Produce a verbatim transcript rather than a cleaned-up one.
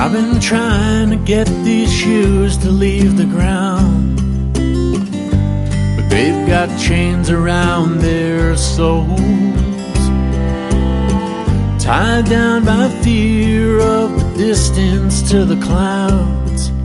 I've been trying to get these shoes to leave the ground, but they've got chains around their soles, tied down by fear of the distance to the clouds.